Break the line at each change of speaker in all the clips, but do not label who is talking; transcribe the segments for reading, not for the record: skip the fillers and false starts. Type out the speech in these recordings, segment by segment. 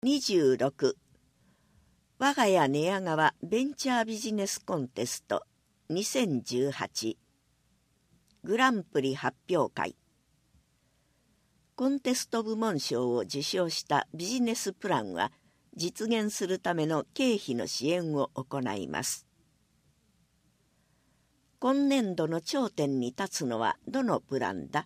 26我が家寝屋川ベンチャービジネスコンテスト2018グランプリ発表会。コンテスト部門賞を受賞したビジネスプランは実現するための経費の支援を行います。今年度の頂点に立つのはどのプランだ？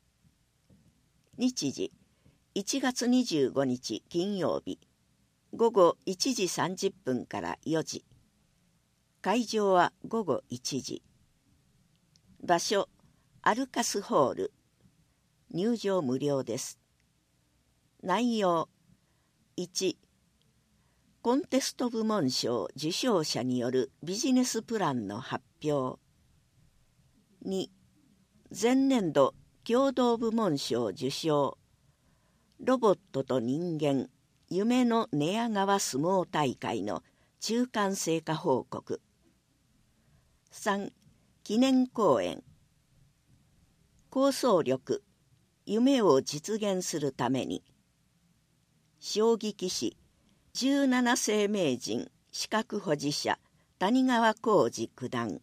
日時1月25日金曜日午後1時30分から4時。会場は午後1時。場所アルカスホール。入場無料です。内容1、コンテスト部門賞受賞者によるビジネスプランの発表。2、前年度共同部門賞受賞ロボットと人間夢の寝屋川相撲大会の中間成果報告。3、記念講演。構想力夢を実現するために将棋棋士17世名人資格保持者谷川浩司九段。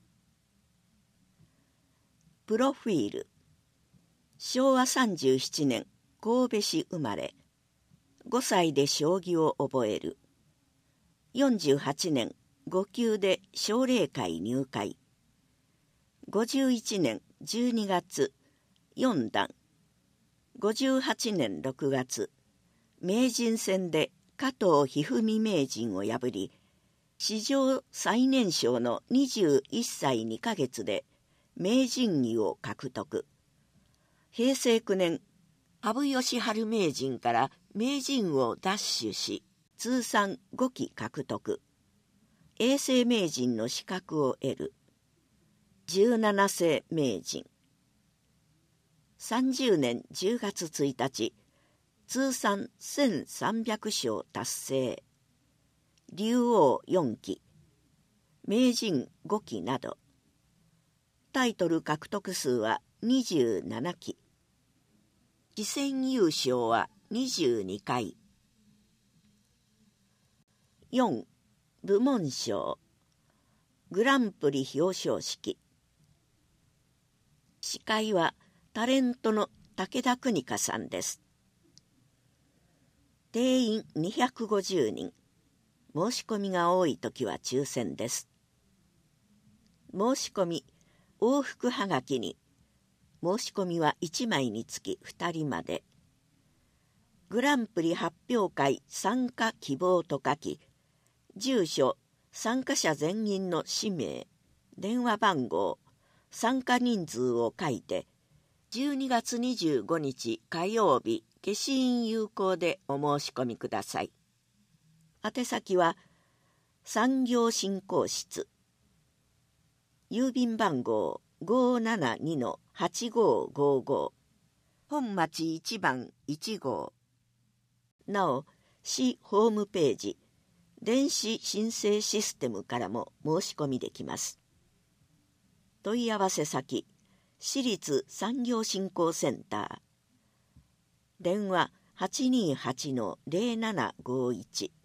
プロフィール昭和37年神戸市生まれ。5歳で将棋を覚える。48年5級で奨励会入会。51年12月4段。58年6月名人戦で加藤一二三名人を破り史上最年少の21歳2ヶ月で名人位を獲得。平成9年羽生善治名人から名人を奪取し通算5期獲得。永世名人の資格を得る。17世名人。30年10月1日通算1300勝達成。竜王4期名人5期など。タイトル獲得数は27期。棋戦優勝は22回。4. 部門賞グランプリ表彰式。司会はタレントの武田邦香さんです。定員250人。申し込みが多いときは抽選です。申し込み往復はがきに申し込みは1枚につき2人まで。グランプリ発表会参加希望と書き、住所、参加者全員の氏名、電話番号、参加人数を書いて、12月25日火曜日消印有効でお申し込みください。宛先は産業振興室。郵便番号572-8555本町1番1号。なお、市ホームページ電子申請システムからも申し込みできます。問い合わせ先市立産業振興センター。電話 828-0751